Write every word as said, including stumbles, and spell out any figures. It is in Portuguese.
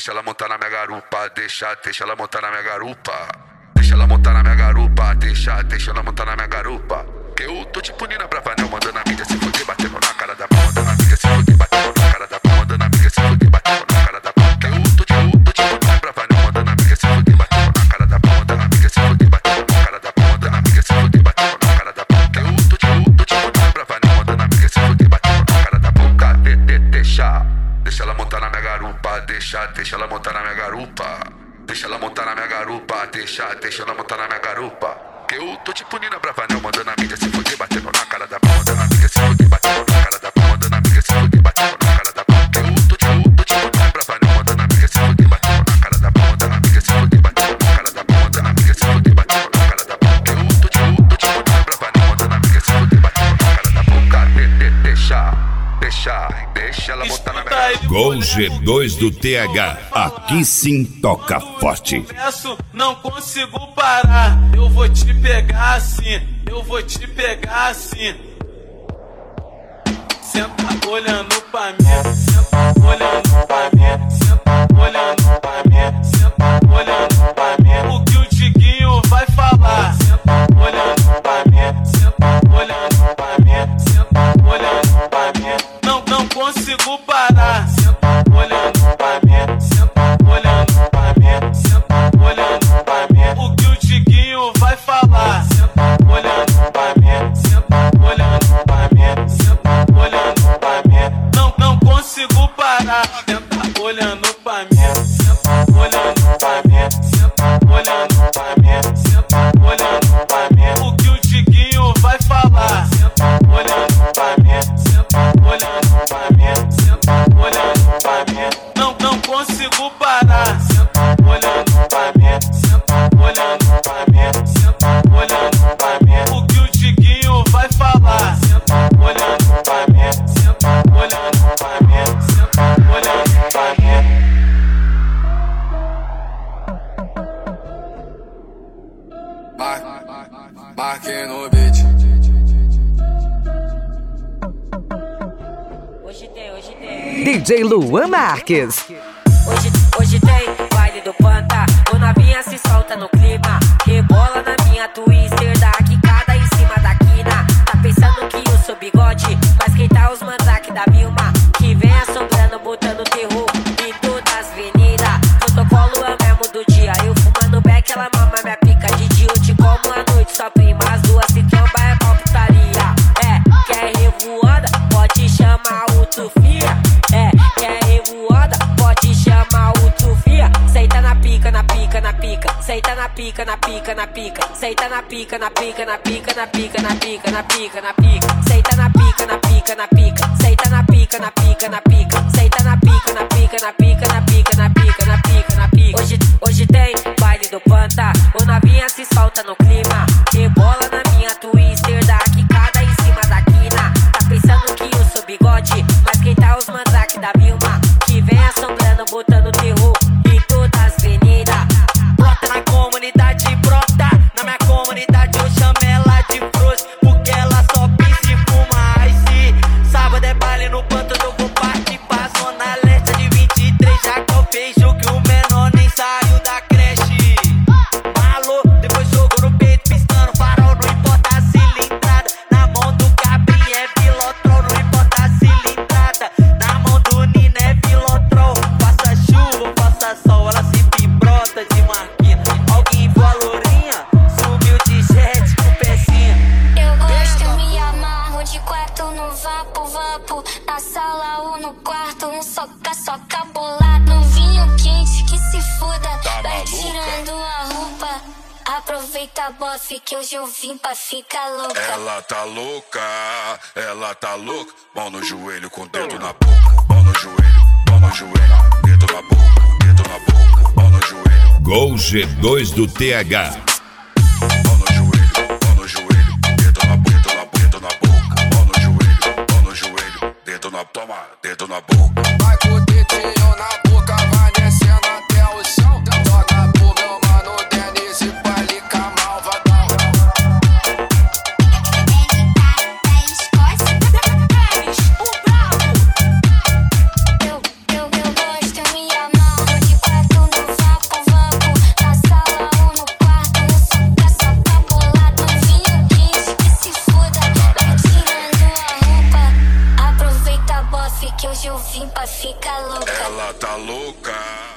deixa ela montar na minha garupa, deixa, deixa ela montar na minha garupa. Deixa ela montar na minha garupa, deixa, deixa ela montar na minha garupa. Que eu tô tipo Nina Bravanel, mandando a mídia se fuder, batendo na cara da pau, mandando a mídia se fuder, batendo na cara da pau, mandando a mídia se fuder, batendo na cara da pau. Que eu tô tipo, tô tipo Nina Bravanel, mandando a mídia se fuder, batendo na cara da pau, mandando a mídia se fuder, batendo na cara da pau, mandando a mídia se fuder, batendo na cara da pau. Que eu tô tipo, tô tipo Nina Bravanel, mandando a mídia se fuder, batendo na cara da pau. De, de, deixa, deixa ela montar na minha garupa, deixa, deixa ela montar na minha garupa. Deixa ela montar na minha garupa, deixa, deixa ela montar na minha garupa. Que eu tô tipo Nina Bravanel, mandando a mídia se fuder, batendo na cara da pau, mandando a mídia se fuder, batendo na cara da pau, mandando a mídia se fuder, batendo na cara da pau. Que eu tô tipo, tô tipo Nina Bravanel, mandando a mídia se fuder, batendo na cara da pau, mandando a mídia se fuder, batendo na cara da pau, mandando a mídia se fuder, batendo na cara da pau. Que eu tô tipo, tô tipo Nina Bravanel, mandando a mídia se fuder, batendo na cara da pau. De, de, deixa, deixa, deixa ela montar na minha garupa. Gol G dois do T H, aqui sim toca forte. Não consigo parar, eu vou te pegar assim, eu vou te pegar assim. Senta olhando pra mim, senta olhando pra mim, senta olhando pra mim, senta olhando pra mim. O que o Diguinho vai falar? Senta olhando pra mim, senta olhando pra mim, senta olhando pra mim. Não, não consigo parar, senta olhando pra mim, senta olhando pra mim, senta olhando pra mim. O que o Diguinho vai falar? Senta olhando pra mim, senta olhando pra mim, senta olhando pra mim. Não, não consigo parar. Senta olhando pra mim, senta olhando pra mim, senta olhando pra mim, senta olhando pra mim. O que o Diguinho vai falar? Senta olhando pra mim, senta olhando pra mim, senta olhando pra mim. Não, não consigo parar. Senta olhando pra mim, senta olhando pra mim, senta olhando pra mim. O que o Diguinho vai falar? Senta olhando pra mim, senta olhando pra mim, senta olhando pra mim. Marque no beat. Hoje tem, hoje tem. D J Luan Marques. Hoje, hoje tem baile do Panta. O novinha se solta no clima. Rebola na minha twister da quicada em cima da quina. Tá pensando que eu sou bigode, mas quem tá os mandrake da Vilma, que vem assombrando, botando terror em todas as avenidas. Protocolo é o mesmo do dia. Eu fumando beck, ela mama minha pica de dia. Eu te como à noite, só prima. As duas se tromba é pau putaria. É, quer revoada? Pode chamar o Tufia. É, quer revoada? Pode chamar o Tufia. Seita na pica, na pica, na pica. Seita na pica, na pica, na pica. Seita na pica, na pica, na pica, na pica, na pica, na pica, na pica. Seita na pica, na pica, na pica. Seita na pica, na pica, na pica. Seita na pica, na pica, na pica, na pica, na pica, na pica, na pica. Hoje, hoje tem baile do Panta. O novinha se solta no clima. Rebola na minha twister da quicada em cima da quina. Tá pensando que eu sou bigode, mas quem tá os mandrake da Vilma, que vem assombrando, botando terror em todas as avenidas. Brota na comunidade, brota na minha comunidade. Eu chamo ela de frouxa, porque ela só pisa e fuma ice. Sábado é baile no Panta, eu vou participar. Zona Leste de vinte e três, já que eu vejo que o menor nem saiu da creche. Alô, depois jogou no peito, piscando farol, não importa a cilindrada. Na mão do Gabriel é Vilotrol, não importa a cilindrada. Na mão do Nina é Vilotrol. Faça chuva, faça sol, ela se brota de marquina. Alguém viu a lourinha? Subiu de jet com pecinha. Eu gosto, eu me amarro de quarto no vapo, vapo. Na sala ou no quarto, um soca, soca bolado. Um vinho quente que se foda, vai tirando a roupa. Aproveita, bofe, que hoje eu vim pra ficar louca. Ela tá louca, ela tá louca. Mão no joelho com dedo na boca. Mão no joelho, mão no joelho, dedo na boca, dedo na boca, mão no joelho. Gol G dois do T H. Mão no joelho, mão no joelho, dedo na boca, dedo na boca, dedo na boca. Mão no joelho, mão no joelho, dedo na, toma, dedo na boca. Vai com o dedinho na boca, vai descendo até o chão. Joga pro meu mano Denise pra ele ficar malvadão. Eu, eu, eu gosto, eu me amarro de Hoje eu vim pra ficar louca. Ela tá louca.